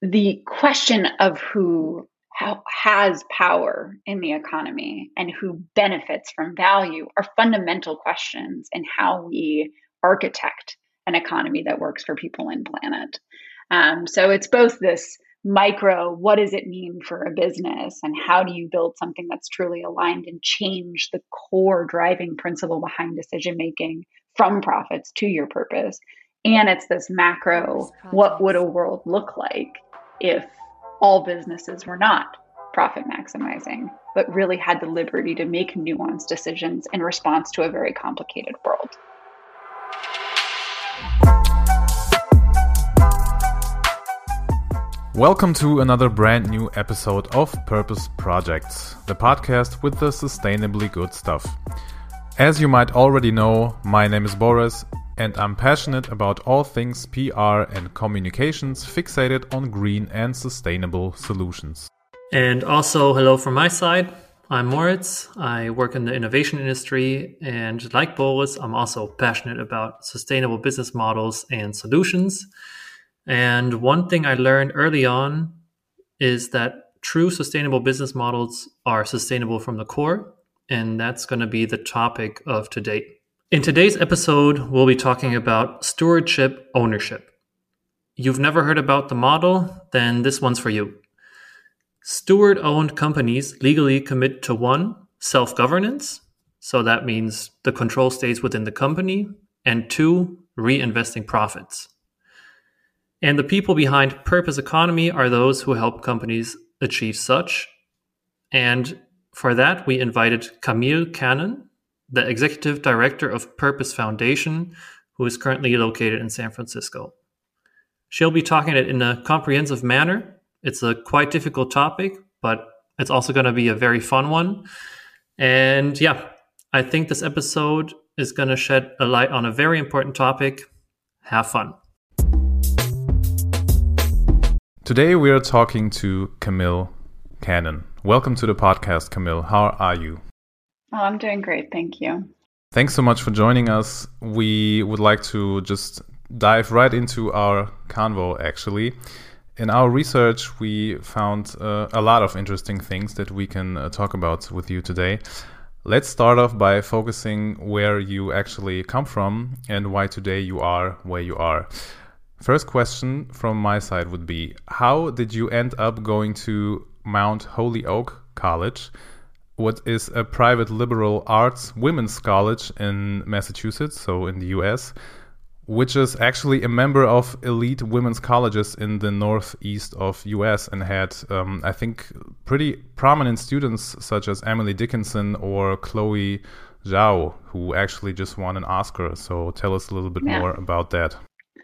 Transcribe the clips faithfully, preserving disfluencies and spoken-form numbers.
the question of who how, has power in the economy and who benefits from value are fundamental questions in how we architect an economy that works for people and planet. Um, so it's both this micro, what does it mean for a business, and how do you build something that's truly aligned and change the core driving principle behind decision making from profits to your purpose. And it's this macro, what would a world look like if all businesses were not profit maximizing, but really had the liberty to make nuanced decisions in response to a very complicated world. Welcome to another brand new episode of Purpose Projects, the podcast with the sustainably good stuff. As you might already know, my name is Boris, and I'm passionate about all things P R and communications fixated on green and sustainable solutions. And also, hello from my side. I'm Moritz. I work in the innovation industry, and like Boris, I'm also passionate about sustainable business models and solutions. And one thing I learned early on is that true sustainable business models are sustainable from the core, and that's going to be the topic of today. In today's episode, we'll be talking about stewardship ownership. You've never heard about the model? Then this one's for you. Steward-owned companies legally commit to one, self-governance, so that means the control stays within the company, and two, reinvesting profits. And the people behind Purpose Economy are those who help companies achieve such. And for that, we invited Camille Cannon, the Executive Director of Purpose Foundation, who is currently located in San Francisco. She'll be talking it in a comprehensive manner. It's a quite difficult topic, but it's also going to be a very fun one. And yeah, I think this episode is going to shed a light on a very important topic. Have fun. Today we are talking to Camille Cannon. Welcome to the podcast, Camille. How are you? Oh, I'm doing great. Thank you. Thanks so much for joining us. We would like to just dive right into our convo, actually. In our research, we found uh, a lot of interesting things that we can uh, talk about with you today. Let's start off by focusing where you actually come from and why today you are where you are. First question from my side would be, how did you end up going to Mount Holyoke College, what is a private liberal arts women's college in Massachusetts, so in the U S, which is actually a member of elite women's colleges in the northeast of U S and had, um, I think, pretty prominent students such as Emily Dickinson or Chloe Zhao, who actually just won an Oscar. So tell us a little bit Yeah. more about that.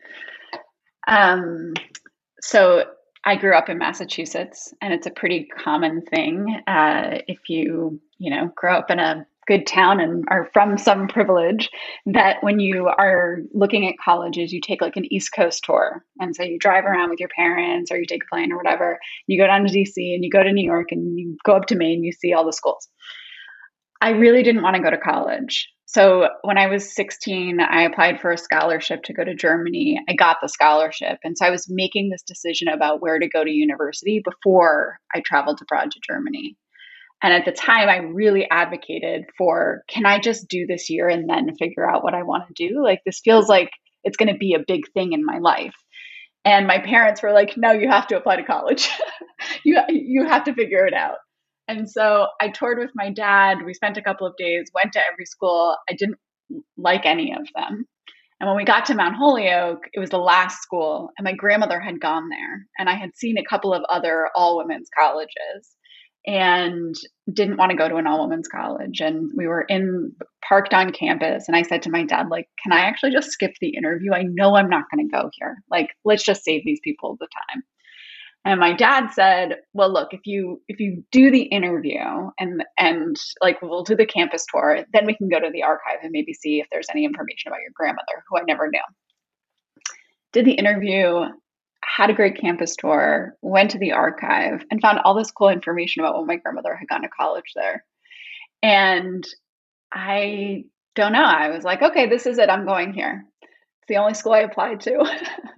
Um, so I grew up in Massachusetts, and it's a pretty common thing. Uh, if you, you know, grow up in a good town and are from some privilege, that when you are looking at colleges, you take like an East Coast tour. And so you drive around with your parents or you take a plane or whatever. You go down to D C and you go to New York and you go up to Maine, you see all the schools. I really didn't want to go to college. So when I was sixteen, I applied for a scholarship to go to Germany. I got the scholarship. And so I was making this decision about where to go to university before I traveled abroad to Germany. And at the time, I really advocated for, can I just do this year and then figure out what I want to do? Like, this feels like it's going to be a big thing in my life. And my parents were like, no, you have to apply to college. you, you have to figure it out. And so I toured with my dad. We spent a couple of days, went to every school. I didn't like any of them. And when we got to Mount Holyoke, it was the last school, and my grandmother had gone there. And I had seen a couple of other all-women's colleges and didn't want to go to an all-women's college. And we were in parked on campus. And I said to my dad, like, can I actually just skip the interview? I know I'm not going to go here. Like, let's just save these people the time. And my dad said, well, look, if you if you do the interview and and like we'll do the campus tour, then we can go to the archive and maybe see if there's any information about your grandmother, who I never knew. Did the interview, had a great campus tour, went to the archive and found all this cool information about when my grandmother had gone to college there. And I don't know. I was like, okay, this is it. I'm going here. It's the only school I applied to.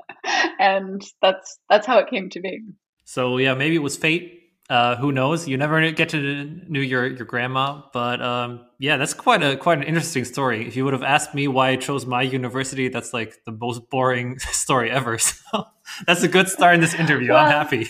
And that's that's how it came to be. So yeah, maybe it was fate. Uh, who knows? You never get to know your your grandma, but um, yeah, that's quite a quite an interesting story. If you would have asked me why I chose my university, that's like the most boring story ever. So that's a good start in this interview. Well, I'm happy.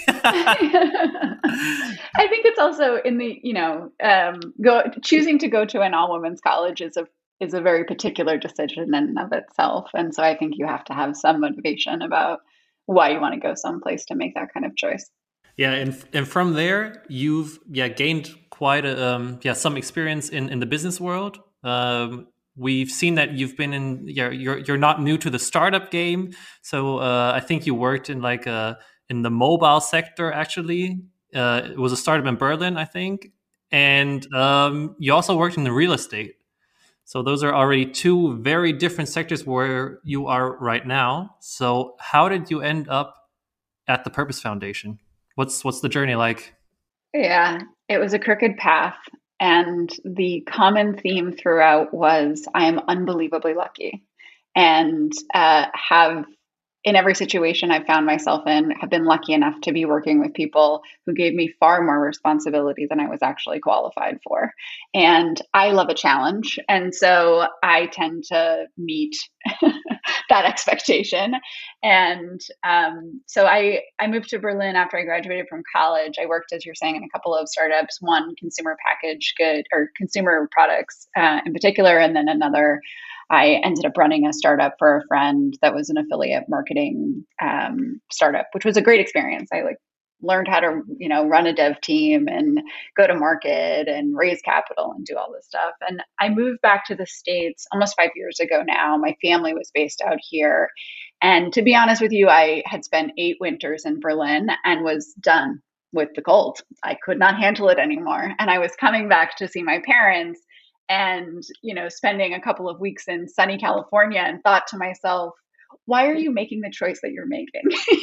I think it's also in the you know um, go choosing to go to an all women's college is a is a very particular decision in and of itself, and so I think you have to have some motivation about why you want to go someplace to make that kind of choice. Yeah, and and from there you've yeah gained quite a um, yeah some experience in, in the business world. Um, we've seen that you've been in yeah you're you're not new to the startup game. So uh, I think you worked in like uh in the mobile sector actually. Uh, it was a startup in Berlin, I think, and um, you also worked in the real estate. So those are already two very different sectors where you are right now. So how did you end up at the Purpose Foundation? What's what's the journey like? Yeah, it was a crooked path. And the common theme throughout was I am unbelievably lucky and uh, have in every situation I've found myself in, have been lucky enough to be working with people who gave me far more responsibility than I was actually qualified for. And I love a challenge. And so I tend to meet that expectation. And um, so I, I moved to Berlin after I graduated from college. I worked, as you're saying, in a couple of startups, one consumer packaged good or consumer products uh, in particular, and then another I ended up running a startup for a friend that was an affiliate marketing um, startup, which was a great experience. I like learned how to, you know, run a dev team and go to market and raise capital and do all this stuff. And I moved back to the States almost five years ago now. My family was based out here. And to be honest with you, I had spent eight winters in Berlin and was done with the cold. I could not handle it anymore. And I was coming back to see my parents and, you know, spending a couple of weeks in sunny California and thought to myself, why are you making the choice that you're making?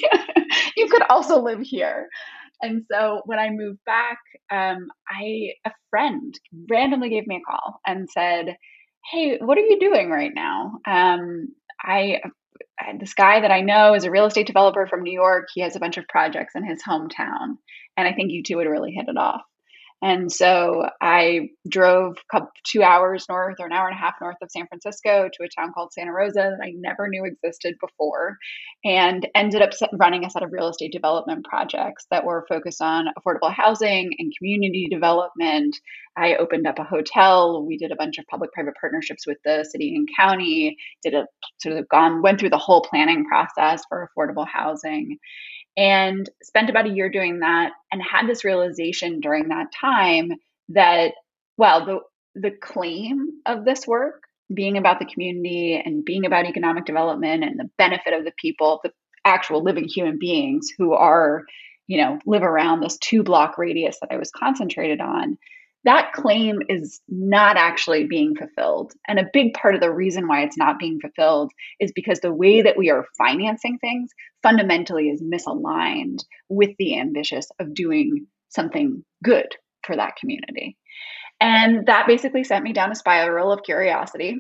You could also live here. And so when I moved back, um, I a friend randomly gave me a call and said, hey, what are you doing right now? Um, I, I this guy that I know is a real estate developer from New York. He has a bunch of projects in his hometown. And I think you two would really hit it off. And so I drove two hours north or an hour and a half north of San Francisco to a town called Santa Rosa that I never knew existed before, and ended up running a set of real estate development projects that were focused on affordable housing and community development. I opened up a hotel. We did a bunch of public-private partnerships with the city and county, did a sort of gone, went through the whole planning process for affordable housing. And spent about a year doing that and had this realization during that time that, well, the, the claim of this work being about the community and being about economic development and the benefit of the people, the actual living human beings who are, you know, live around this two block radius that I was concentrated on, that claim is not actually being fulfilled. And a big part of the reason why it's not being fulfilled is because the way that we are financing things fundamentally is misaligned with the ambitious of doing something good for that community. And that basically sent me down a spiral of curiosity.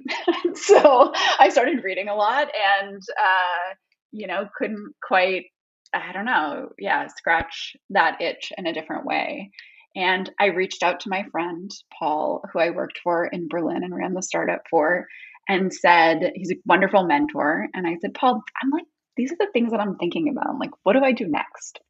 So I started reading a lot and, uh, you know, couldn't quite, I don't know, yeah, scratch that itch in a different way. And I reached out to my friend, Paul, who I worked for in Berlin and ran the startup for, and said, he's a wonderful mentor. And I said, Paul, I'm like, these are the things that I'm thinking about. I'm like, what do I do next?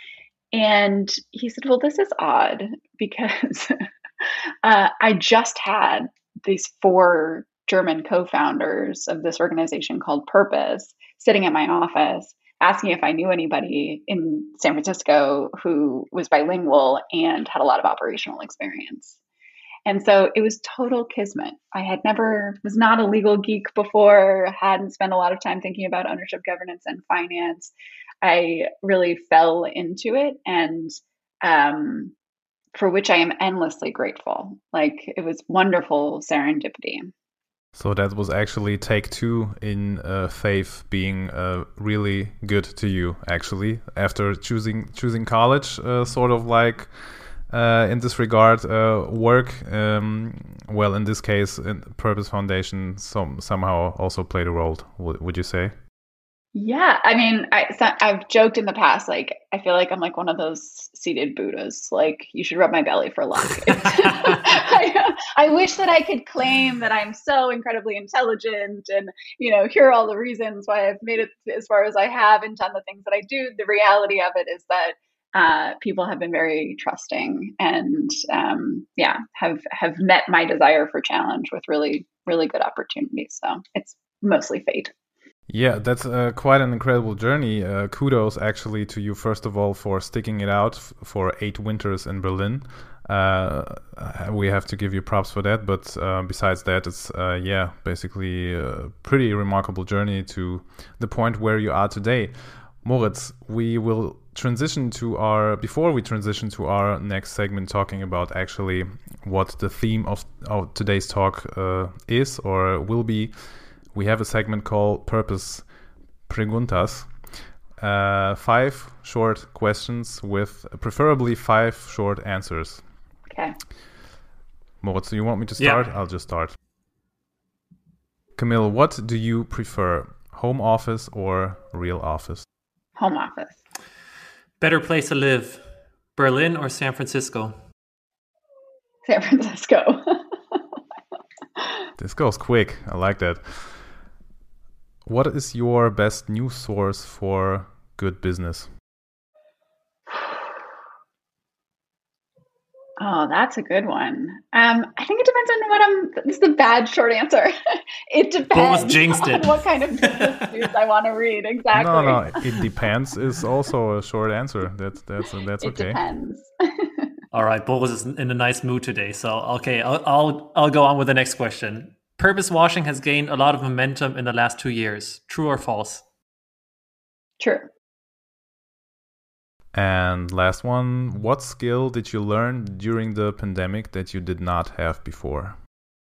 And he said, well, this is odd because uh, I just had these four German co-founders of this organization called Purpose sitting at my office, asking if I knew anybody in San Francisco who was bilingual and had a lot of operational experience. And so it was total kismet. I had never, was not a legal geek before, hadn't spent a lot of time thinking about ownership, governance, and finance. I really fell into it, and um, for which I am endlessly grateful. Like, it was wonderful serendipity. So that was actually take two in uh, faith being uh, really good to you, actually, after choosing choosing college, uh, sort of like uh, in this regard, uh, work. Um, well, in this case, in Purpose Foundation some, somehow also played a role, would, would you say? Yeah, I mean, I so I've joked in the past, like I feel like I'm like one of those seated Buddhas. Like you should rub my belly for luck. It's, I, I wish that I could claim that I'm so incredibly intelligent and you know here are all the reasons why I've made it as far as I have and done the things that I do. The reality of it is that uh, people have been very trusting and um, yeah, have have met my desire for challenge with really really good opportunities. So it's mostly fate. Yeah, that's uh, quite an incredible journey. Uh, kudos actually to you, first of all, for sticking it out f- for eight winters in Berlin. Uh, we have to give you props for that. But uh, besides that, it's, uh, yeah, basically a pretty remarkable journey to the point where you are today. Moritz, we will transition to our, before we transition to our next segment, talking about actually what the theme of, of today's talk uh, is or will be. We have a segment called Purpose Preguntas. Uh, five short questions with preferably five short answers. Okay. Moritz, do you want me to start? Yeah. I'll just start. Camille, what do you prefer? Home office or real office? Home office. Better place to live, Berlin or San Francisco? San Francisco. This goes quick. I like that. What is your best news source for good business? Oh, that's a good one. Um, I think it depends on what I'm. This is a bad short answer. It depends jinxed on it. what kind of business news I want to read. Exactly. No, no, it depends is also a short answer. That's that's that's It okay. depends. All right, Boris is in a nice mood today. So, okay, I'll, I'll I'll go on with the next question. Purpose washing has gained a lot of momentum in the last two years. True or false? True. And last one, what skill did you learn during the pandemic that you did not have before?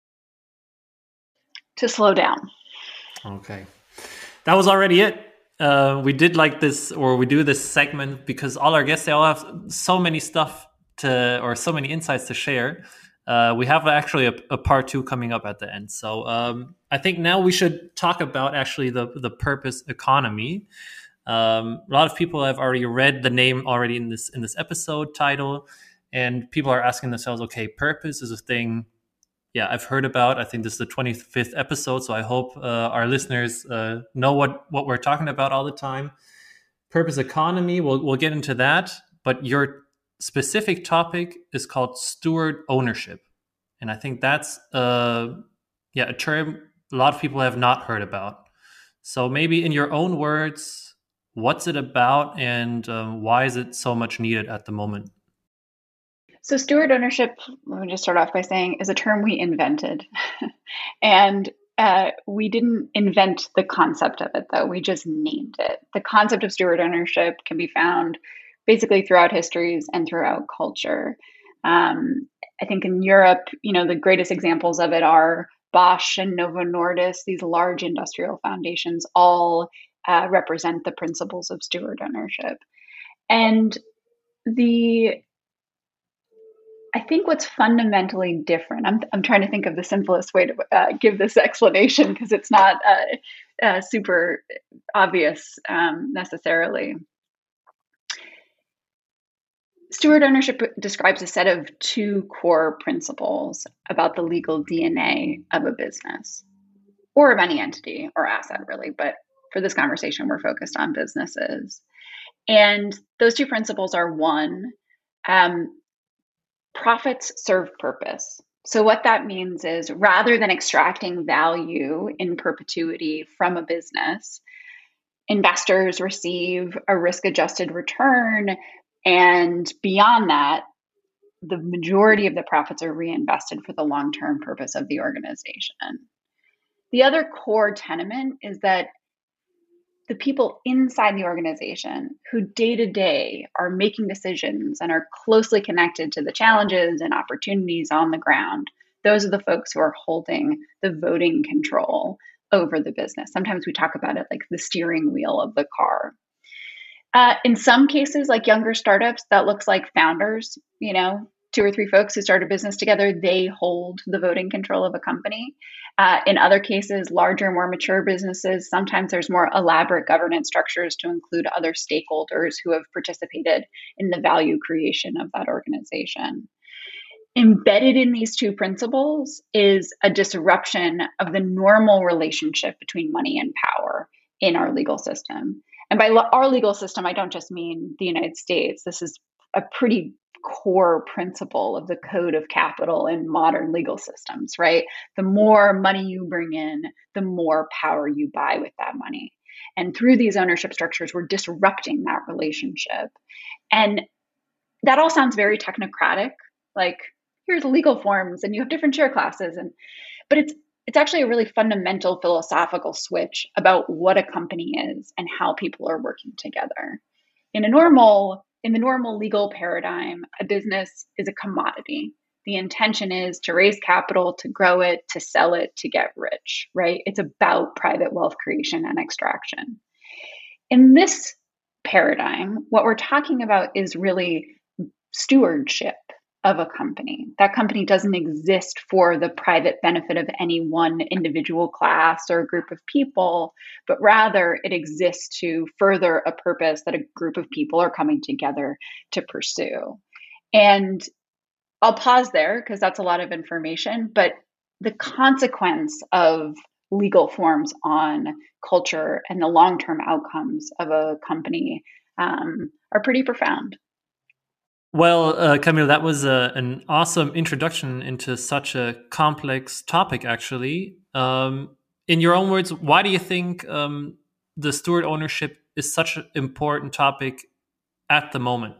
To slow down. Okay. That was already it. Uh, we did like this, or we do this segment because all our guests, they all have so many stuff to, or so many insights to share. Uh, we have actually a, a part two coming up at the end. So um, I think now we should talk about actually the, the purpose economy. Um, a lot of people have already read the name already in this in this episode title, and people are asking themselves, okay, purpose is a thing, yeah, I've heard about. I think this is the twenty-fifth episode, so I hope uh, our listeners uh, know what what we're talking about all the time. Purpose economy, we'll we'll get into that, but your specific topic is called steward ownership, and I think that's uh, yeah a term a lot of people have not heard about. So maybe in your own words, what's it about and um, why is it so much needed at the moment? So, steward ownership, let me just start off by saying, is a term we invented. and uh, we didn't invent the concept of it, though. We just named it. The concept of steward ownership can be found basically throughout histories and throughout culture. Um, I think in Europe, you know, the greatest examples of it are Bosch and Novo Nordisk, these large industrial foundations, all uh, represent the principles of steward ownership. And the I think what's fundamentally different, I'm, I'm trying to think of the simplest way to uh, give this explanation because it's not uh, uh, super obvious um, necessarily. Steward ownership describes a set of two core principles about the legal D N A of a business or of any entity or asset, really. But for this conversation, we're focused on businesses. And those two principles are one, um, profits serve purpose. So what that means is rather than extracting value in perpetuity from a business, investors receive a risk-adjusted return, and beyond that, the majority of the profits are reinvested for the long-term purpose of the organization. The other core tenet is that the people inside the organization who day to day are making decisions and are closely connected to the challenges and opportunities on the ground, those are the folks who are holding the voting control over the business. Sometimes we talk about it like the steering wheel of the car. Uh, in some cases, like younger startups, that looks like founders, you know, two or three folks who start a business together, they hold the voting control of a company. Uh, in other cases, larger, more mature businesses, sometimes there's more elaborate governance structures to include other stakeholders who have participated in the value creation of that organization. Embedded in these two principles is a disruption of the normal relationship between money and power in our legal system. And by lo- our legal system, I don't just mean the United States. This is a pretty core principle of the code of capital in modern legal systems, right? The more money you bring in, the more power you buy with that money. And through these ownership structures, we're disrupting that relationship. And that all sounds very technocratic, like here's legal forms and you have different share classes. And but it's it's actually a really fundamental philosophical switch about what a company is and how people are working together. In a normal In the normal legal paradigm, a business is a commodity. The intention is to raise capital, to grow it, to sell it, to get rich, right? It's about private wealth creation and extraction. In this paradigm, what we're talking about is really stewardship of a company. That company doesn't exist for the private benefit of any one individual class or group of people, but rather it exists to further a purpose that a group of people are coming together to pursue. And I'll pause there because that's a lot of information, but the consequence of legal forms on culture and the long-term outcomes of a company um, are pretty profound. Well, uh, Camille, that was a, an awesome introduction into such a complex topic, actually. Um, in your own words, why do you think um, the steward ownership is such an important topic at the moment?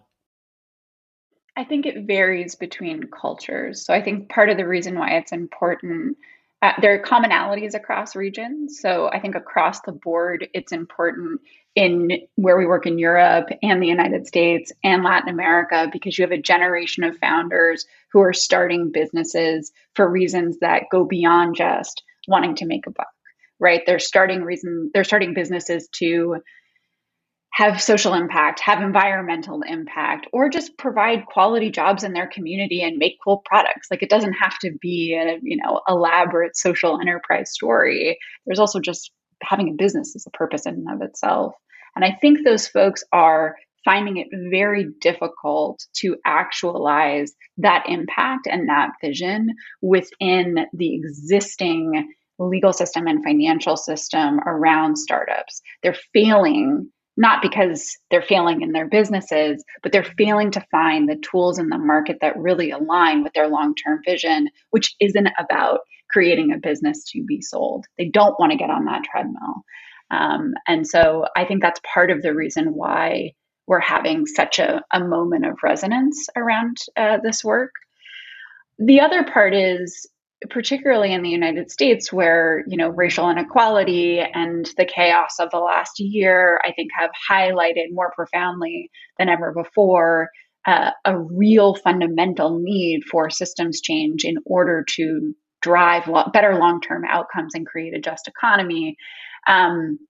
I think it varies between cultures. So I think part of the reason why it's important, uh, there are commonalities across regions. So I think across the board, it's important in where we work in Europe and the United States and Latin America, because you have a generation of founders who are starting businesses for reasons that go beyond just wanting to make a buck, right? They're starting reason, they're starting businesses to have social impact, have environmental impact, or just provide quality jobs in their community and make cool products. Like it doesn't have to be a, you know, elaborate social enterprise story. There's also just having a business as a purpose in and of itself. And I think those folks are finding it very difficult to actualize that impact and that vision within the existing legal system and financial system around startups. They're failing, not because they're failing in their businesses, but they're failing to find the tools in the market that really align with their long-term vision, which isn't about creating a business to be sold. They don't want to get on that treadmill. Um, and so I think that's part of the reason why we're having such a, a moment of resonance around uh, this work. The other part is, particularly in the United States, where, you know, racial inequality and the chaos of the last year, I think, have highlighted more profoundly than ever before uh, a real fundamental need for systems change in order to drive lo- better long-term outcomes and create a just economy. Um,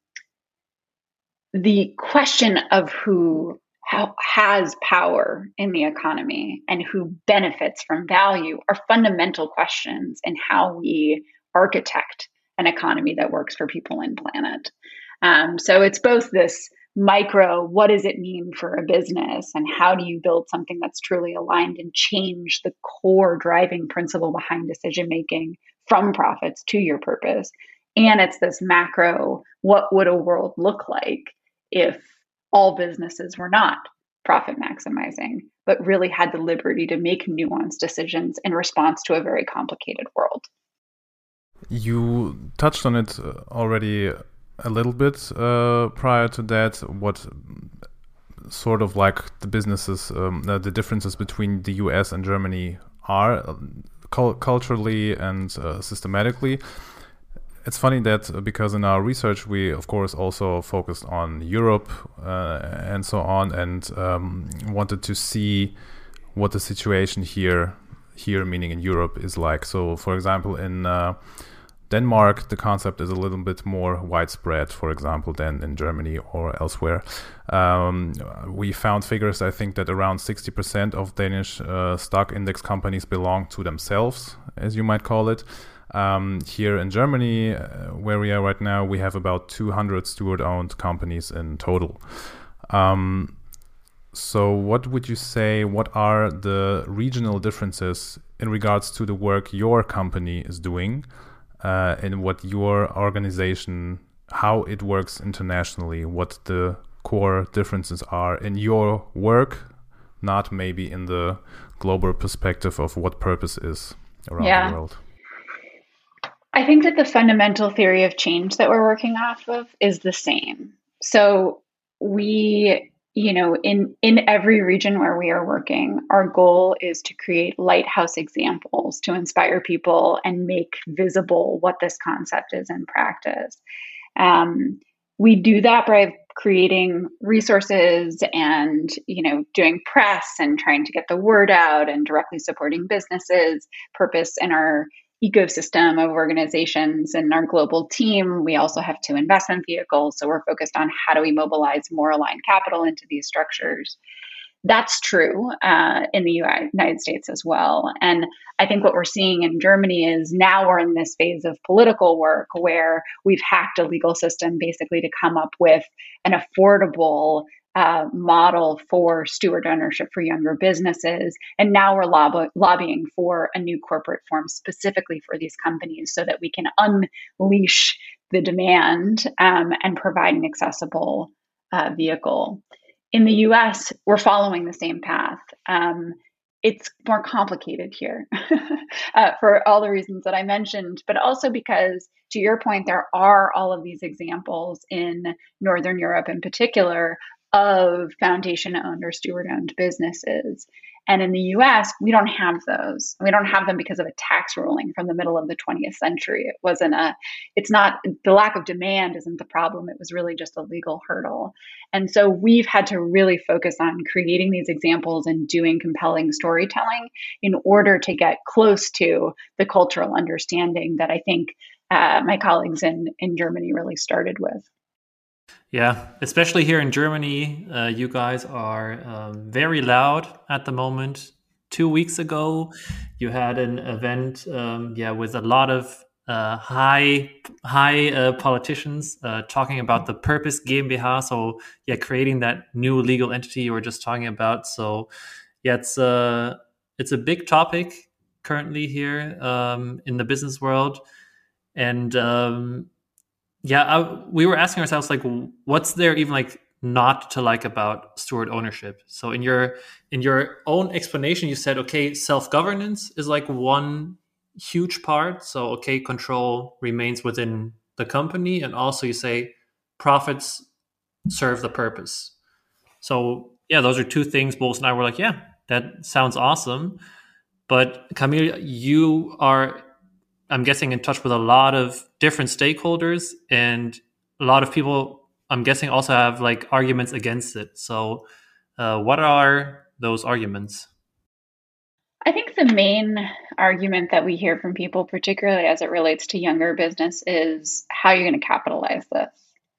the question of who how, has power in the economy and who benefits from value are fundamental questions in how we architect an economy that works for people and planet. Um, so it's both this micro, what does it mean for a business, and how do you build something that's truly aligned and change the core driving principle behind decision making from profits to your purpose. And it's this macro, what would a world look like if all businesses were not profit maximizing, but really had the liberty to make nuanced decisions in response to a very complicated world. You touched on it already a little bit uh, prior to that, what sort of like the businesses, um, the, the differences between the U S and Germany are uh, cu- culturally and uh, systematically. It's funny that because in our research, we, of course, also focused on Europe uh, and so on, and um, wanted to see what the situation here, here meaning in Europe, is like. So, for example, in uh, Denmark, the concept is a little bit more widespread, for example, than in Germany or elsewhere. Um, we found figures, I think, that around sixty percent of Danish uh, stock index companies belong to themselves, as you might call it. Um, here in Germany, uh, where we are right now, we have about two hundred steward-owned companies in total. Um, so what would you say, what are the regional differences in regards to the work your company is doing uh, and what your organization, how it works internationally, what the core differences are in your work, not maybe in the global perspective of what purpose is around yeah. the world? I think that the fundamental theory of change that we're working off of is the same. So we, you know, in, in every region where we are working, our goal is to create lighthouse examples to inspire people and make visible what this concept is in practice. Um, we do that by creating resources and, you know, doing press and trying to get the word out and directly supporting businesses, purpose in our ecosystem of organizations and our global team. We also have two investment vehicles. So we're focused on how do we mobilize more aligned capital into these structures. That's true uh, in the United States as well. And I think what we're seeing in Germany is now we're in this phase of political work where we've hacked a legal system basically to come up with an affordable Uh, model for steward ownership for younger businesses. And now we're lob- lobbying for a new corporate form specifically for these companies so that we can unleash the demand um, and provide an accessible uh, vehicle. In the U S, we're following the same path. Um, it's more complicated here uh, for all the reasons that I mentioned, but also because, to your point, there are all of these examples in Northern Europe in particular of foundation-owned or steward-owned businesses. And in the U S, we don't have those. We don't have them because of a tax ruling from the middle of the twentieth century. It wasn't a, it's not, the lack of demand isn't the problem. It was really just a legal hurdle. And so we've had to really focus on creating these examples and doing compelling storytelling in order to get close to the cultural understanding that I think uh, my colleagues in, in Germany really started with. Yeah, especially here in Germany, uh, you guys are um, very loud at the moment. Two weeks ago, you had an event, um, yeah, with a lot of uh, high, high uh, politicians uh, talking about the Purpose GmbH. So, yeah, creating that new legal entity you were just talking about. So, yeah, it's a it's a big topic currently here um, in the business world, and um, yeah, I, we were asking ourselves, like, what's there even like not to like about steward ownership? So in your in your own explanation, you said, okay, self-governance is like one huge part. So, okay, control remains within the company. And also you say profits serve the purpose. So yeah, those are two things Boris and I were like, yeah, that sounds awesome. But Camille, you are, I'm guessing, in touch with a lot of different stakeholders, and a lot of people, I'm guessing, also have like arguments against it. So uh, what are those arguments? I think the main argument that we hear from people, particularly as it relates to younger business, is how you're going to capitalize this.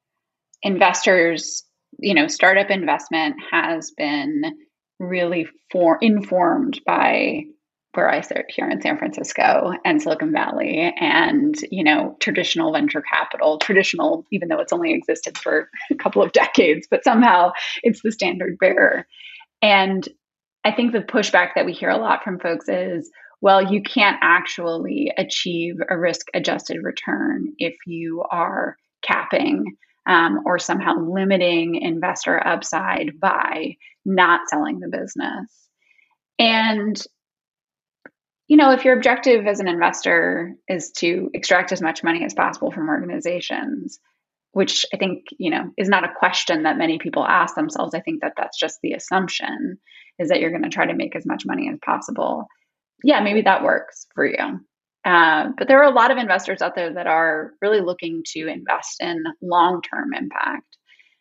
Investors, you know, startup investment has been really for, informed by where I sit here in San Francisco and Silicon Valley and, you know, traditional venture capital, traditional, even though it's only existed for a couple of decades, but somehow it's the standard bearer. And I think the pushback that we hear a lot from folks is, well, you can't actually achieve a risk-adjusted return if you are capping um, or somehow limiting investor upside by not selling the business. And you know, if your objective as an investor is to extract as much money as possible from organizations, which I think, you know, is not a question that many people ask themselves. I think that that's just the assumption, is that you're going to try to make as much money as possible. Yeah, maybe that works for you. Uh, but there are a lot of investors out there that are really looking to invest in long-term impact.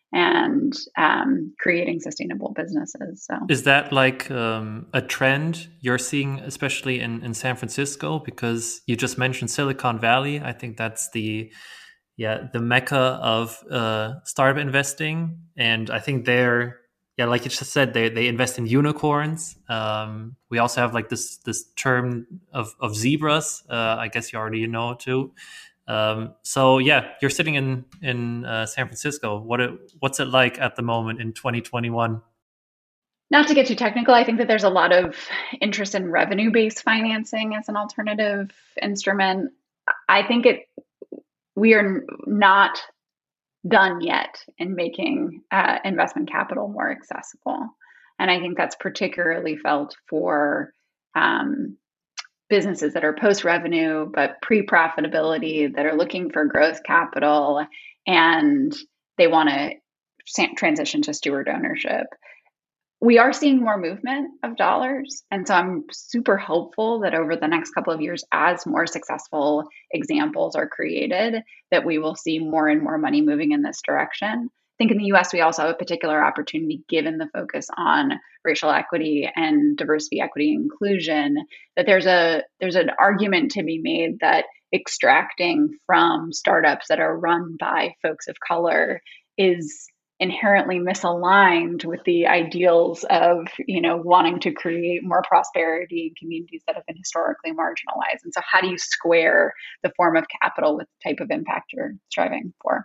and um, creating sustainable businesses. So, is that like um, a trend you're seeing, especially in, in San Francisco? Because you just mentioned Silicon Valley. I think that's the yeah the mecca of uh, startup investing, and I think they're yeah like you just said they they invest in unicorns. Um, we also have like this this term of of zebras. Uh, I guess you already know too. Um, so yeah, you're sitting in in uh, San Francisco. What it, what's it like at the moment in twenty twenty-one? not to get too technical, I think that there's a lot of interest in revenue-based financing as an alternative instrument. I think it we are not done yet in making uh, investment capital more accessible, and I think that's particularly felt for um, businesses that are post-revenue but pre-profitability, that are looking for growth capital, and they want to transition to steward ownership. We are seeing more movement of dollars. And so I'm super hopeful that over the next couple of years, as more successful examples are created, that we will see more and more money moving in this direction. I think in the U S, we also have a particular opportunity, given the focus on racial equity and diversity, equity, inclusion, that there's a there's an argument to be made that extracting from startups that are run by folks of color is inherently misaligned with the ideals of, you know, wanting to create more prosperity in communities that have been historically marginalized. And so how do you square the form of capital with the type of impact you're striving for?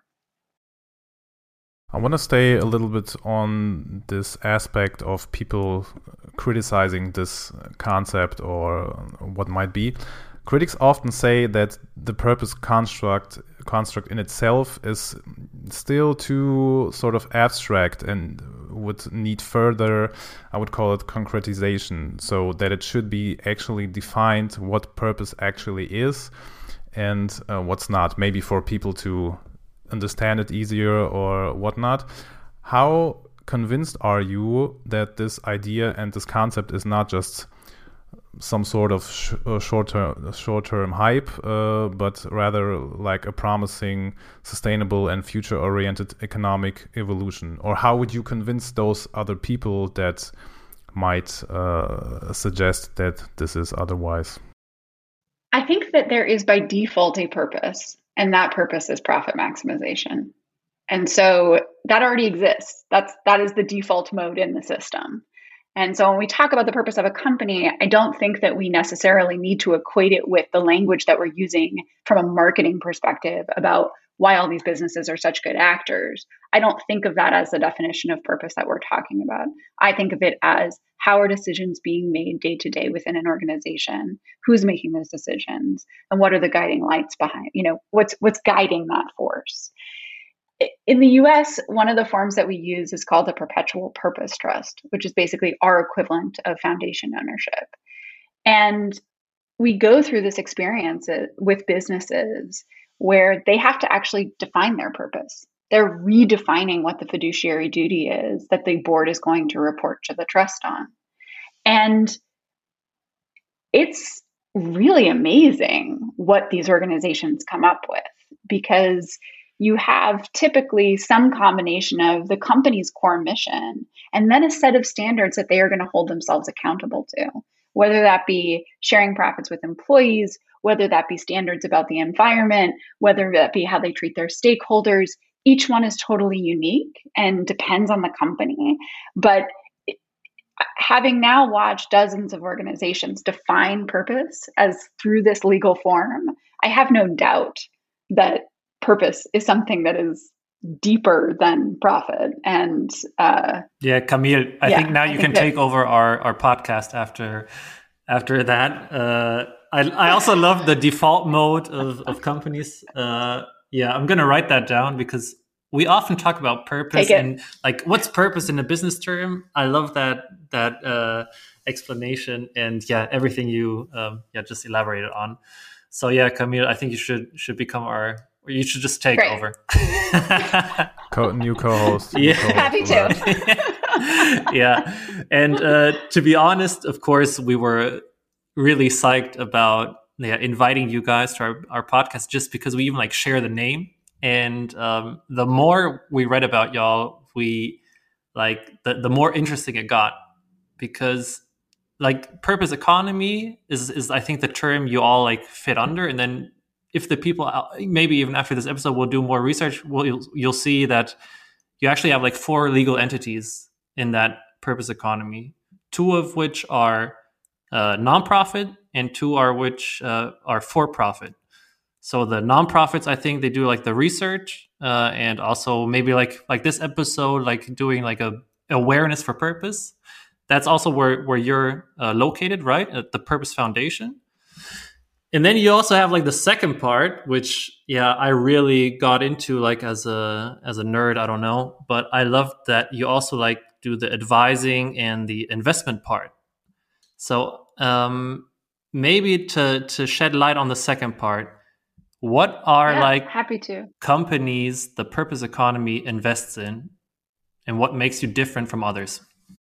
I want to stay a little bit on this aspect of people criticizing this concept or what might be. Critics often say that the purpose construct construct in itself is still too sort of abstract and would need further, I would call it, concretization, so that it should be actually defined what purpose actually is and uh, what's not, maybe for people to understand it easier or whatnot. How convinced are you that this idea and this concept is not just some sort of sh- uh, short-term short-term hype, uh, but rather like a promising, sustainable, and future-oriented economic evolution? Or how would you convince those other people that might uh, suggest that this is otherwise? I think that there is by default a purpose, and that purpose is profit maximization. And so that already exists. That's that is the default mode in the system. And so when we talk about the purpose of a company, I don't think that we necessarily need to equate it with the language that we're using from a marketing perspective about why all these businesses are such good actors. I don't think of that as the definition of purpose that we're talking about. I think of it as, how are decisions being made day to day within an organization? Who's making those decisions? And what are the guiding lights behind, you know, what's what's guiding that force? In the U S, one of the forms that we use is called a perpetual purpose trust, which is basically our equivalent of foundation ownership. And we go through this experience with businesses where they have to actually define their purpose. They're redefining what the fiduciary duty is that the board is going to report to the trust on. And it's really amazing what these organizations come up with, because you have typically some combination of the company's core mission and then a set of standards that they are going to hold themselves accountable to, whether that be sharing profits with employees, whether that be standards about the environment, whether that be how they treat their stakeholders. Each one is totally unique and depends on the company. But having now watched dozens of organizations define purpose as through this legal form, I have no doubt that purpose is something that is deeper than profit. And uh, yeah, Camille, I yeah, think now you can that, take over our, our podcast after after that. Uh, I I also love the default mode of, of companies. Uh, yeah, I'm going to write that down, because we often talk about purpose and like, what's purpose in a business term? I love that that uh, explanation, and yeah, everything you um, yeah just elaborated on. So yeah, Camille, I think you should should become our. Or you should just take Great. over. Co- new co-host. Yeah. New co-host Happy to. Yeah. And uh, to be honest, of course, we were really psyched about yeah, inviting you guys to our, our podcast, just because we even like share the name. And um, the more we read about y'all, we like the, the more interesting it got, because like purpose economy is, is I think the term you all like fit under. And then if the people, maybe even after this episode, will do more research, we'll, you'll, you'll see that you actually have like four legal entities in that purpose economy, two of which are uh, nonprofit and two are which uh, are for profit. So the nonprofits, I think they do like the research uh, and also maybe like like this episode, like doing like a awareness for purpose. That's also where where you're uh, located, right? At the Purpose Foundation. And then you also have like the second part, which yeah, I really got into like as a as a nerd. I don't know, but I loved that you also like do the advising and the investment part. So um, maybe to to shed light on the second part. What are yeah, like happy to. companies the purpose economy invests in, and what makes you different from others?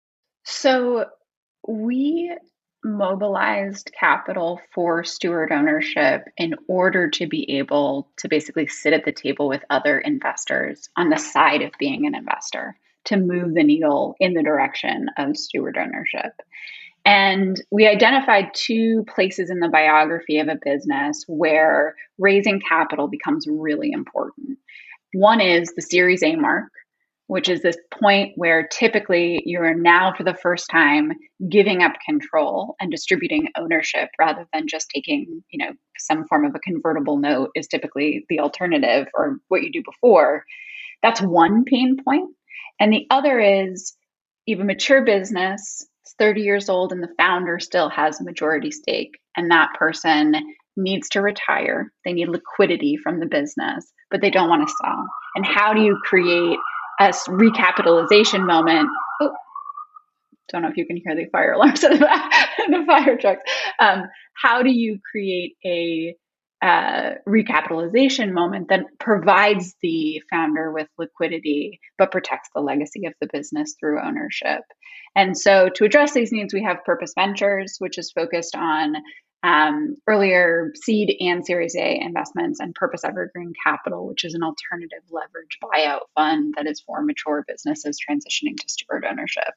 So we mobilized capital for steward ownership in order to be able to basically sit at the table with other investors on the side of being an investor to move the needle in the direction of steward ownership. And we identified two places in the biography of a business where raising capital becomes really important. One is the Series A mark, which is this point where typically you're now for the first time giving up control and distributing ownership rather than just taking, you know, some form of a convertible note is typically the alternative or what you do before. That's one pain point. And the other is you have a mature business, it's thirty years old, and the founder still has a majority stake. And that person needs to retire. They need liquidity from the business, but they don't want to sell. And how do you create a recapitalization moment? Oh, don't know if you can hear the fire alarms in the back, the fire trucks. Um, how do you create a uh, recapitalization moment that provides the founder with liquidity, but protects the legacy of the business through ownership? And so to address these needs, we have Purpose Ventures, which is focused on um, earlier seed and Series A investments, and Purpose Evergreen Capital, which is an alternative leverage buyout fund that is for mature businesses transitioning to steward ownership.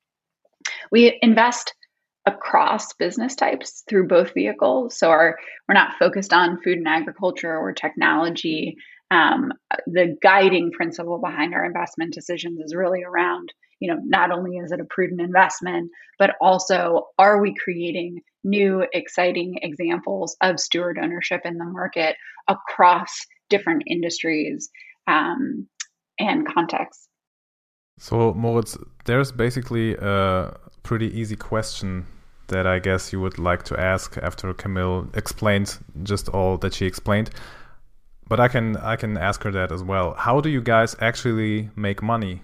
We invest across business types through both vehicles. So our, we're not focused on food and agriculture or technology. Um, the guiding principle behind our investment decisions is really around, you know, not only is it a prudent investment, but also are we creating new, exciting examples of steward ownership in the market across different industries um, and contexts. So, Moritz, there's basically a pretty easy question that I guess you would like to ask after Camille explained just all that she explained. But I can I can ask her that as well. How do you guys actually make money?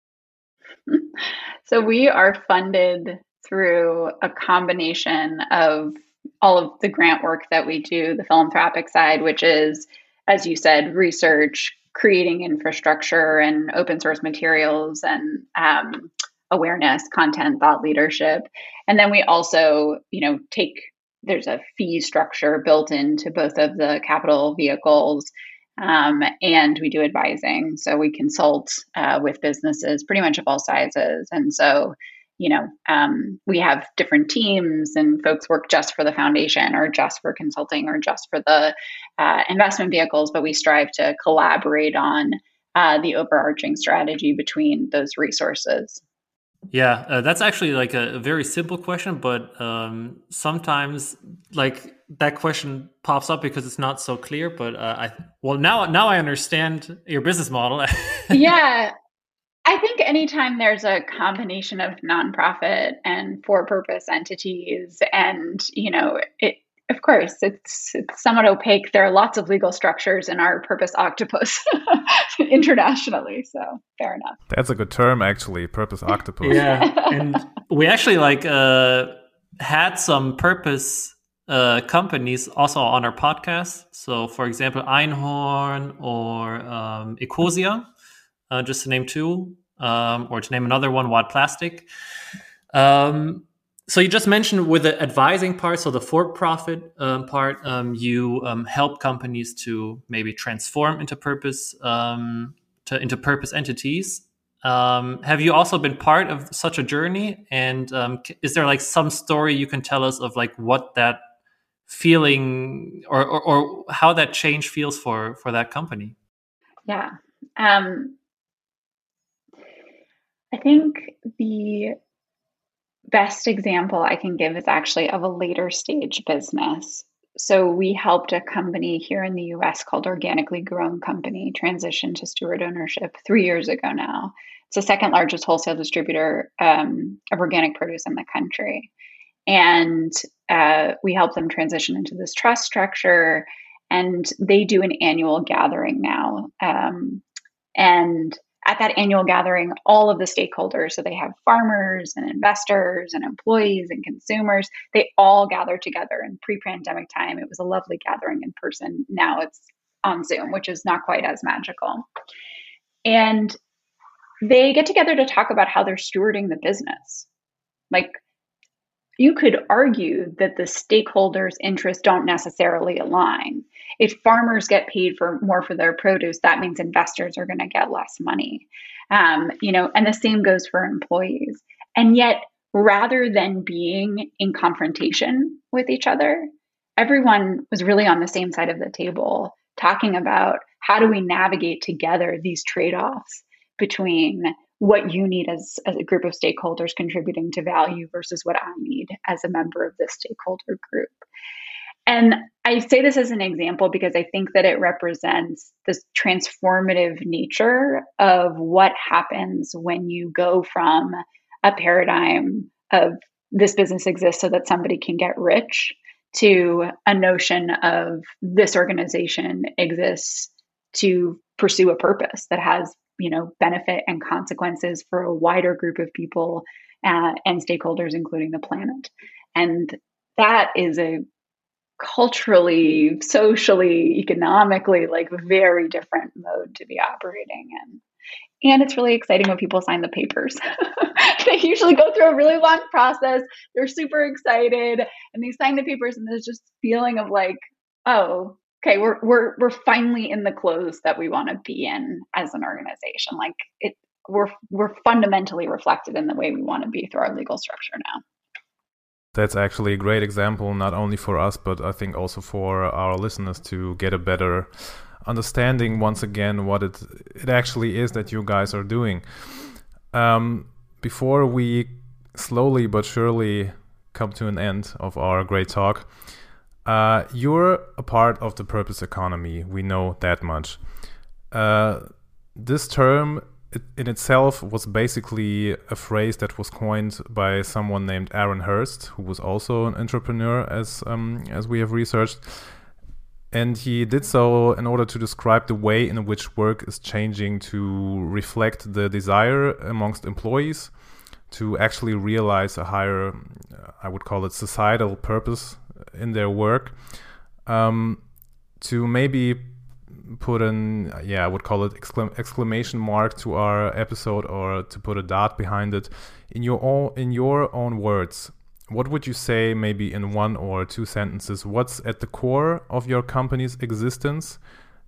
So we are funded through a combination of all of the grant work that we do, the philanthropic side, which is, as you said, research, creating infrastructure and open source materials and um, awareness, content, thought leadership. And then we also, you know, take, there's a fee structure built into both of the capital vehicles. Um, and we do advising. So we consult uh, with businesses pretty much of all sizes. And so, you know, um, we have different teams and folks work just for the foundation or just for consulting or just for the uh, investment vehicles, but we strive to collaborate on uh, the overarching strategy between those resources. Yeah, uh, that's actually like a, a very simple question, but um, sometimes like that question pops up because it's not so clear. But uh, I well now now I understand your business model. Yeah, I think anytime there's a combination of nonprofit and for-purpose entities, and you know, it of course it's it's somewhat opaque. There are lots of legal structures in our Purpose Octopus internationally, so fair enough. That's a good term, actually, Purpose Octopus. Yeah, and we actually like uh, had some purpose uh, companies also on our podcast. So, for example, Einhorn or um, Ecosia, uh, just to name two, um, or to name another one, Wild Plastic. Um, So you just mentioned with the advising part, so the for-profit um, part, um, you um, help companies to maybe transform into purpose um, to into purpose entities. Um, have you also been part of such a journey? And um, is there like some story you can tell us of like what that feeling or, or, or how that change feels for for that company? Yeah, um, I think the best example I can give is actually of a later stage business. So we helped a company here in the U S called Organically Grown Company transition to steward ownership three years ago now. It's the second largest wholesale distributor um, of organic produce in the country. And uh, we helped them transition into this trust structure. And they do an annual gathering now. Um, and at that annual gathering, all of the stakeholders, so they have farmers and investors and employees and consumers, they all gather together. In pre-pandemic time, it was a lovely gathering in person. Now it's on Zoom, which is not quite as magical. And they get together to talk about how they're stewarding the business. Like, you could argue that the stakeholders' interests don't necessarily align. If farmers get paid for more for their produce, that means investors are going to get less money. Um, you know, and the same goes for employees. And yet, rather than being in confrontation with each other, everyone was really on the same side of the table, talking about how do we navigate together these trade-offs between what you need as, as a group of stakeholders contributing to value versus what I need as a member of this stakeholder group. And I say this as an example because I think that it represents this transformative nature of what happens when you go from a paradigm of this business exists so that somebody can get rich to a notion of this organization exists to pursue a purpose that has, you know, benefit and consequences for a wider group of people uh, and stakeholders, including the planet. And that is a culturally, socially, economically, like very different mode to be operating in. And it's really exciting when people sign the papers. They usually go through a really long process. They're super excited and they sign the papers and there's just feeling of like, oh, okay, we're we're we're finally in the clothes that we want to be in as an organization. Like it we're we're fundamentally reflected in the way we want to be through our legal structure now. That's actually a great example, not only for us, but I think also for our listeners to get a better understanding once again what it it actually is that you guys are doing. Um, before we slowly but surely come to an end of our great talk, uh, you're a part of the purpose economy. We know that much. Uh, this term it, in itself was basically a phrase that was coined by someone named Aaron Hurst, who was also an entrepreneur, as um, as we have researched. And he did so in order to describe the way in which work is changing to reflect the desire amongst employees to actually realize a higher, I would call it societal purpose in their work. Um, to maybe put an, yeah, I would call it exclam- exclamation mark to our episode, or to put a dot behind it. In your own, in your own words, what would you say, maybe in one or two sentences, what's at the core of your company's existence?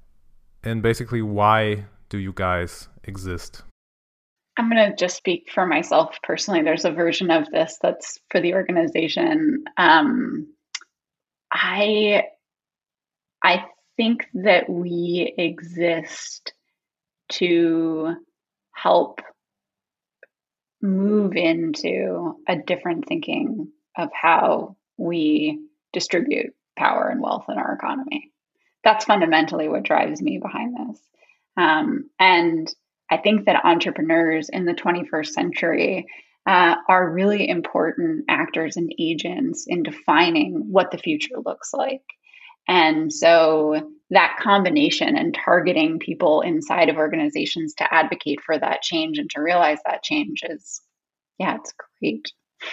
And basically, why do you guys exist? I'm going to just speak for myself personally. There's a version of this that's for the organization. Um, I, I think that we exist to help move into a different thinking of how we distribute power and wealth in our economy. That's fundamentally what drives me behind this. Um, and I think that entrepreneurs in the twenty-first century uh, are really important actors and agents in defining what the future looks like. And so that combination and targeting people inside of organizations to advocate for that change and to realize that change is, yeah, it's great.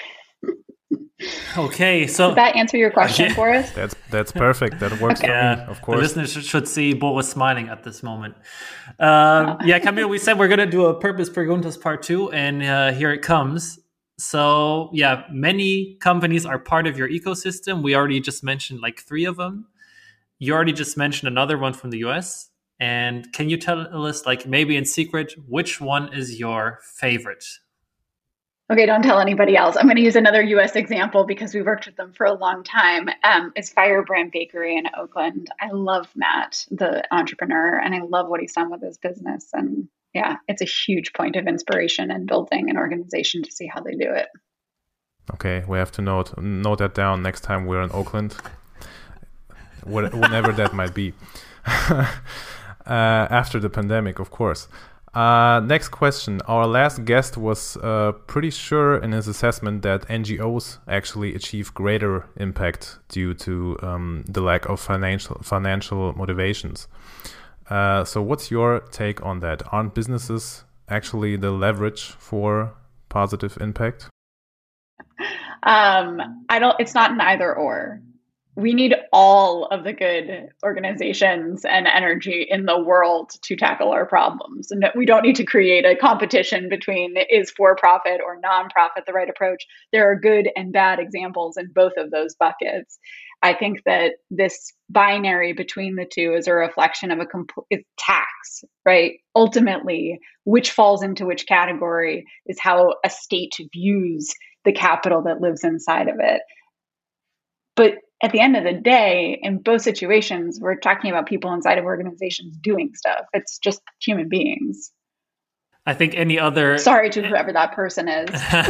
Okay, so did that answer your question, yeah. Boris? That's that's perfect. That works Okay. for yeah, me, of course. The listeners should see Boris smiling at this moment. Um, yeah, Camille, we said we're going to do a Purpose Preguntas part two, and uh, here it comes. so yeah, many companies are part of your ecosystem. We already just mentioned like three of them. You already just mentioned another one from the U S. And can you tell us, like maybe in secret, which one is your favorite? Okay, don't tell anybody else. I'm going to use another U S example because we worked with them for a long time. Um, it's Firebrand Bakery in Oakland. I love Matt, the entrepreneur, and I love what he's done with his business. And yeah, it's a huge point of inspiration in building an organization to see how they do it. Okay, we have to note note that down next time we're in Oakland, whenever that might be. uh, after the pandemic, of course. Uh, next question. Our last guest was uh, pretty sure in his assessment that N G Os actually achieve greater impact due to um, the lack of financial financial motivations. Uh, so what's your take on that? Aren't businesses actually the leverage for positive impact? Um, I don't, it's not an either or. We need all of the good organizations and energy in the world to tackle our problems. And we don't need to create a competition between is for-profit or nonprofit the right approach. There are good and bad examples in both of those buckets. I think that this binary between the two is a reflection of a complete tax, right? Ultimately, which falls into which category is how a state views the capital that lives inside of it. But at the end of the day, in both situations, we're talking about people inside of organizations doing stuff. It's just human beings. I think any other... Sorry to whoever that person is.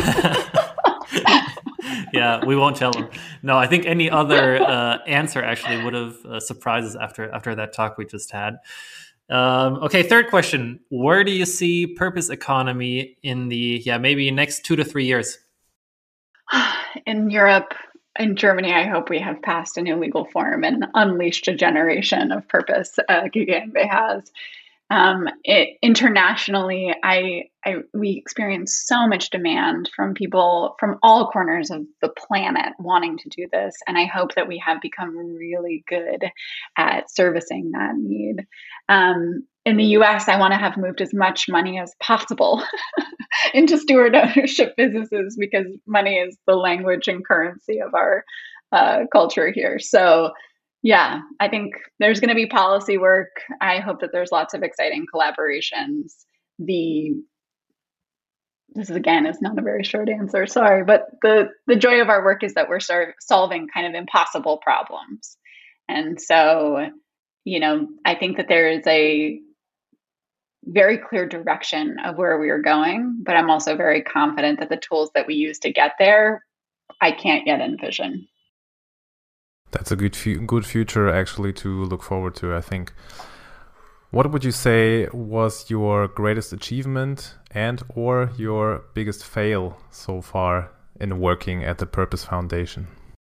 Yeah, we won't tell them. No, I think any other uh, answer actually would have uh, surprised us after, after that talk we just had. Um, okay, third question. Where do you see purpose economy in the, yeah, maybe next two to three years? In Europe, in Germany, I hope we have passed a new legal form and unleashed a generation of purpose uh, Gigambe has. Um, it, internationally, I, I we experience so much demand from people from all corners of the planet wanting to do this, and I hope that we have become really good at servicing that need. Um, in the U S, I want to have moved as much money as possible into steward ownership businesses because money is the language and currency of our uh, culture here. So. Yeah, I think there's going to be policy work. I hope that there's lots of exciting collaborations. The this is again is not a very short answer, sorry, but the the joy of our work is that we're start solving kind of impossible problems. And so, you know, I think that there is a very clear direction of where we are going, but I'm also very confident that the tools that we use to get there, I can't yet envision. That's a good fu- good future actually to look forward to, I think. What would you say was your greatest achievement and or your biggest fail so far in working at the Purpose Foundation?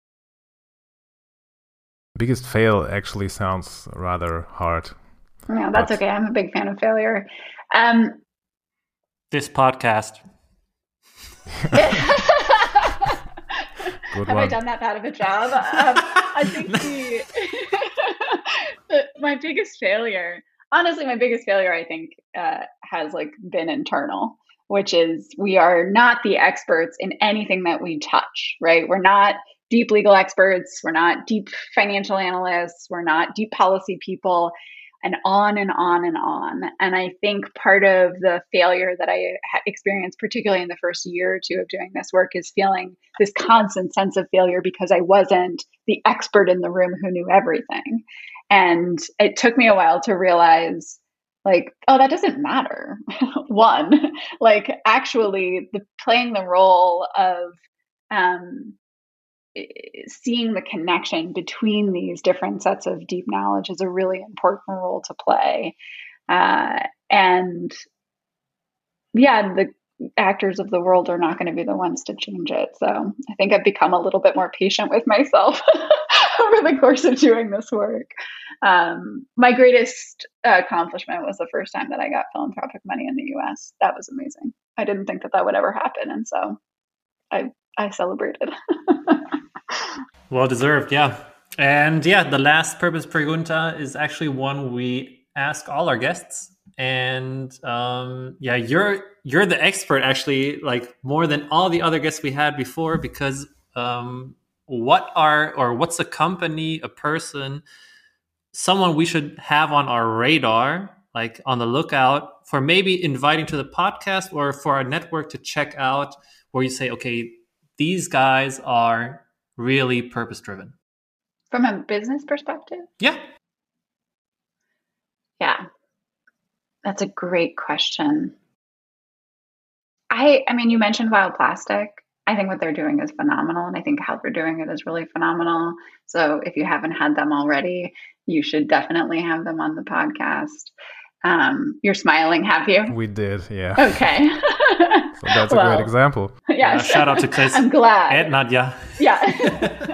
Biggest fail actually sounds rather hard. No, that's but... okay. I'm a big fan of failure. Um, this podcast. Good Have one. I done that bad of a job? Um, I think the, the, my biggest failure, honestly, my biggest failure, I think, uh, has like been internal, which is we are not the experts in anything that we touch, right? We're not deep legal experts. We're not deep financial analysts. We're not deep policy people. And on and on and on. And I think part of the failure that I experienced, particularly in the first year or two of doing this work, is feeling this constant sense of failure because I wasn't the expert in the room who knew everything. And it took me a while to realize, like, oh, that doesn't matter. One, like actually the playing the role of um, seeing the connection between these different sets of deep knowledge is a really important role to play. Uh, and yeah, the actors of the world are not going to be the ones to change it. So I think I've become a little bit more patient with myself over the course of doing this work. Um, my greatest uh, accomplishment was the first time that I got philanthropic money in the U S. That was amazing. I didn't think that that would ever happen. And so I, I celebrated. Well deserved, yeah. And yeah, the last purpose pregunta is actually one we ask all our guests. And um, yeah, you're you're the expert actually, like more than all the other guests we had before, because um, what are or what's a company, a person, someone we should have on our radar, like on the lookout for maybe inviting to the podcast or for our network to check out, where you say, okay, these guys are really purpose driven? From a business perspective? Yeah. Yeah. That's a great question. I I mean, you mentioned Wild Plastic. I think what they're doing is phenomenal, and I think how they're doing it is really phenomenal. So if you haven't had them already, you should definitely have them on the podcast. Um, you're smiling, have you? We did, yeah. Okay. So that's a well, great example. Yeah. Uh, shout out to Chris. I'm glad. And Nadia. Yeah.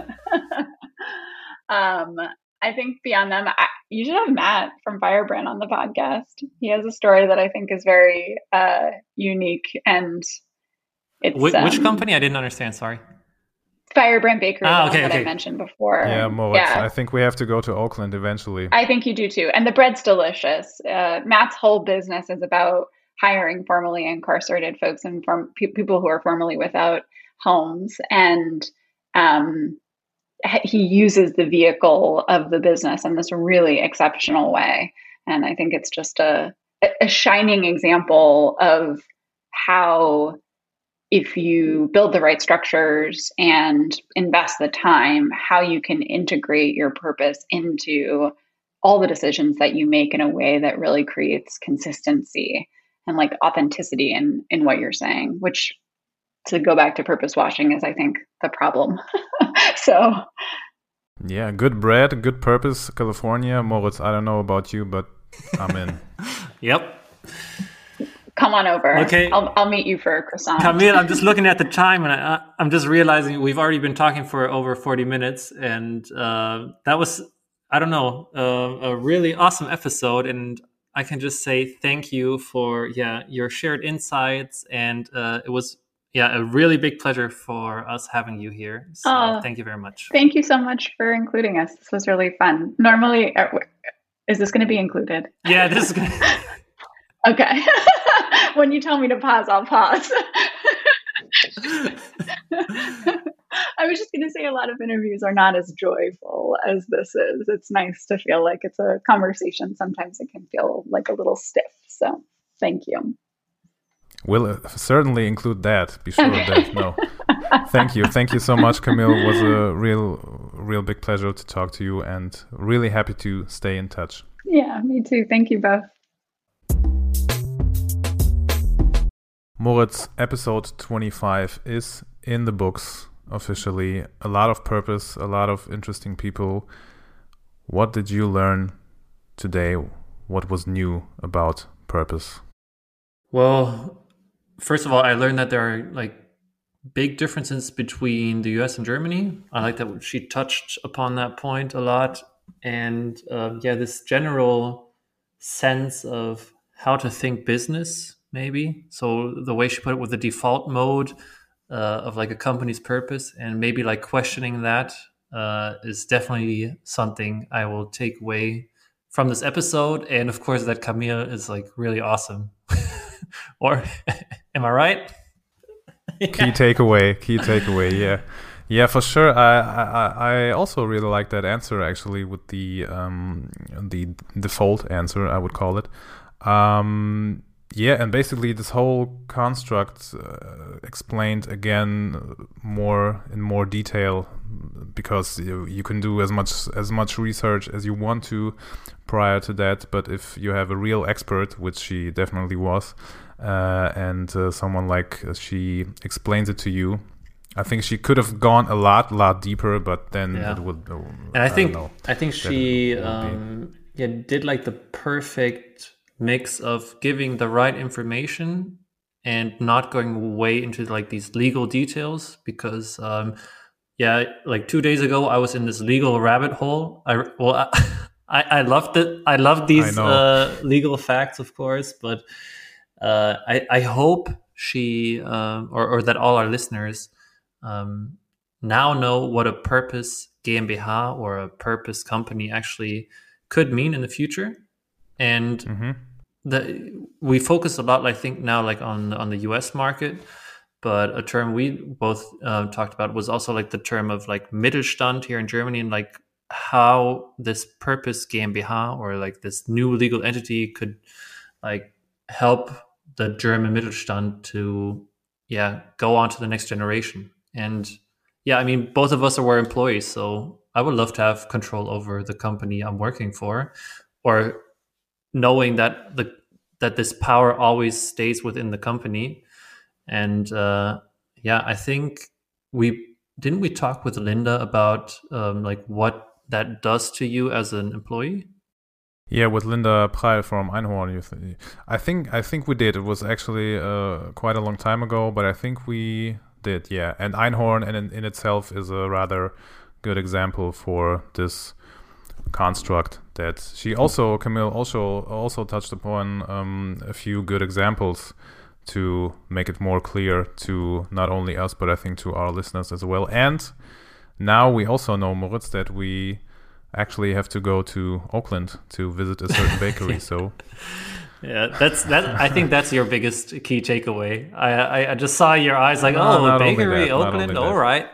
um, I think beyond them, I, you should have Matt from Firebrand on the podcast. He has a story that I think is very uh, unique, and it's Wh- which um, company? I didn't understand. Sorry. Firebrand Bakery, Ah, the okay, one that okay. I mentioned before. Yeah, Moritz, Yeah. I think we have to go to Oakland eventually. I think you do too. And the bread's delicious. Uh, Matt's whole business is about hiring formerly incarcerated folks and from pe- people who are formerly without homes. And um, he uses the vehicle of the business in this really exceptional way. And I think it's just a, a shining example of how, if you build the right structures and invest the time, how you can integrate your purpose into all the decisions that you make in a way that really creates consistency and like authenticity in, in what you're saying, which, to go back to purpose washing, is, I think, the problem. So yeah, good bread, good purpose, California. Moritz, I don't know about you, but I'm in. Yep. come on over. Okay. I'll, I'll meet you for a croissant. Camille, I'm just looking at the time, and I, I'm just realizing we've already been talking for over forty minutes, and uh, that was, I don't know, uh, a really awesome episode. And I can just say thank you for yeah your shared insights, and uh, it was yeah a really big pleasure for us having you here. So Oh, thank you very much. Thank you so much for including us. This was really fun. Normally, uh, is this going to be included? Yeah, this is gonna. Okay. When you tell me to pause, I'll pause. I was just going to say a lot of interviews are not as joyful as this is. It's nice to feel like it's a conversation. Sometimes it can feel like a little stiff. So thank you. We'll uh, certainly include that. Be sure Okay. of that. No. Thank you. Thank you so much, Camille. It was a real, real big pleasure to talk to you, and really happy to stay in touch. Yeah, me too. Thank you both. Moritz, episode twenty-five is in the books officially. A lot of purpose, a lot of interesting people. What did you learn today? What was new about purpose? Well, first of all, I learned that there are like big differences between the U S and Germany. I like that she touched upon that point a lot. And um, yeah, this general sense of how to think business, maybe. So the way she put it with the default mode uh, of like a company's purpose, and maybe like questioning that uh, is definitely something I will take away from this episode. And of course, that Camille is like really awesome. Or am I right? Key takeaway, key takeaway, yeah. Yeah, for sure. I, I I also really like that answer, actually, with the um the default answer, I would call it. Um yeah, and basically this whole construct uh, explained again more in more detail, because you, you can do as much as much research as you want to prior to that, but if you have a real expert, which she definitely was, uh, and uh, someone like uh, she explains it to you, I think she could have gone a lot, lot deeper, but then Yeah. it would. Uh, And I think don't know. I think That she would be- um, yeah did like the perfect mix of giving the right information and not going way into like these legal details, because um, yeah, like two days ago I was in this legal rabbit hole. I well I I, I loved it. I loved these I know. uh, legal facts, of course, but uh, I I hope she um, or or that all our listeners um, now know what a purpose GmbH or a purpose company actually could mean in the future. And Mhm. the we focus a lot, I think now, like on on the U S market, but a term we both uh, talked about was also like the term of like Mittelstand here in Germany, and like how this purpose GmbH or like this new legal entity could like help the German Mittelstand to yeah go on to the next generation. And yeah, I mean, both of us are employees, so I would love to have control over the company I'm working for, or knowing that the that this power always stays within the company. And uh, yeah, I think we didn't we talk with Linda about um, like what that does to you as an employee. Yeah, with Linda Preil from Einhorn. You th- I think I think we did. It was actually uh, quite a long time ago, but I think we did. Yeah, and Einhorn in, in itself is a rather good example for this construct that she also Camille also also touched upon um, a few good examples to make it more clear to not only us but I think to our listeners as well. And now we also know, Moritz, that we actually have to go to Oakland to visit a certain bakery. So yeah, that's that. I think that's your biggest key takeaway. I I, I just saw your eyes like, no, oh, a bakery, that, Oakland, all right.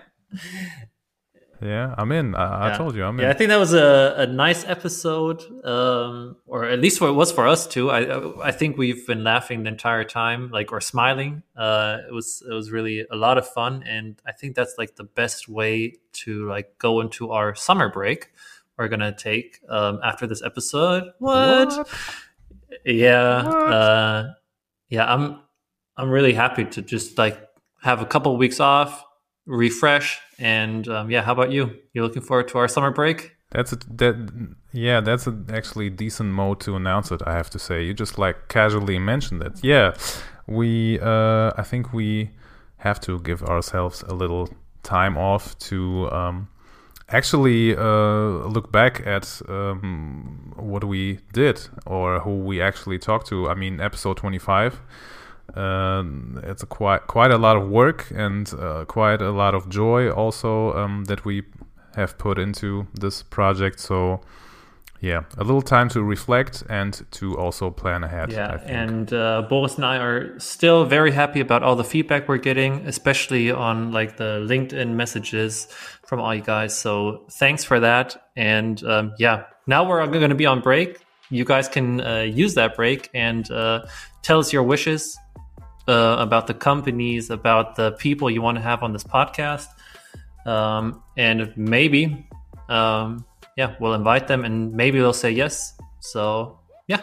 Yeah, I'm in. I, yeah. I told you, I'm in. Yeah, I think that was a, a nice episode, um, or at least for, it was for us too. I I think we've been laughing the entire time, like or smiling. Uh, it was it was really a lot of fun, and I think that's like the best way to like go into our summer break we're gonna take um, after this episode. What? what? Yeah, what? Uh, yeah. I'm I'm really happy to just like have a couple of weeks off, refresh, and um, yeah. How about you? You looking forward to our summer break? That's a, that. Yeah, that's a actually decent mode to announce it. I have to say, you just like casually mentioned it. Yeah, we. Uh, I think we have to give ourselves a little time off to. Um, Actually, uh, look back at um, what we did or who we actually talked to. I mean, episode twenty-five. Uh, it's a quite quite a lot of work and uh, quite a lot of joy also um, that we have put into this project. So, yeah, a little time to reflect and to also plan ahead. Yeah, I think. and uh, Boris and I are still very happy about all the feedback we're getting, especially on like the LinkedIn messages from all you guys. So thanks for that. And um, yeah, now we're going to be on break. You guys can uh, use that break and uh, tell us your wishes uh, about the companies, about the people you want to have on this podcast. Um, and maybe, um, yeah, we'll invite them and maybe they'll say yes. So yeah.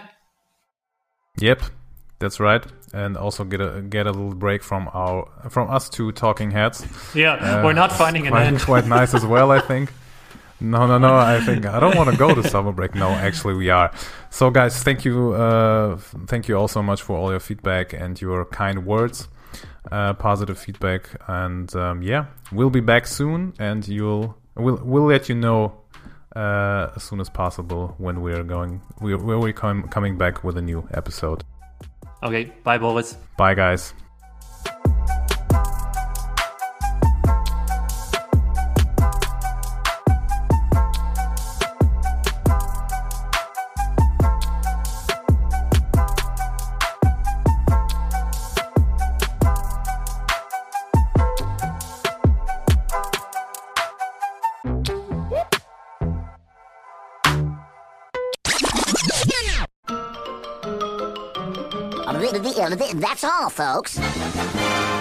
Yep, that's right. And also get a get a little break from our from us two talking heads. Yeah, uh, we're not finding an quite, end. Quite nice as well, I think. No, no, no. I think I don't want to go to summer break. No, actually, we are. So, guys, thank you, uh, thank you all so much for all your feedback and your kind words, uh, positive feedback. And um, yeah, we'll be back soon, and you'll we'll we'll let you know uh, as soon as possible when we're going we when we're com- coming back with a new episode. Okay, bye, Boris. Bye, guys. That's all, folks.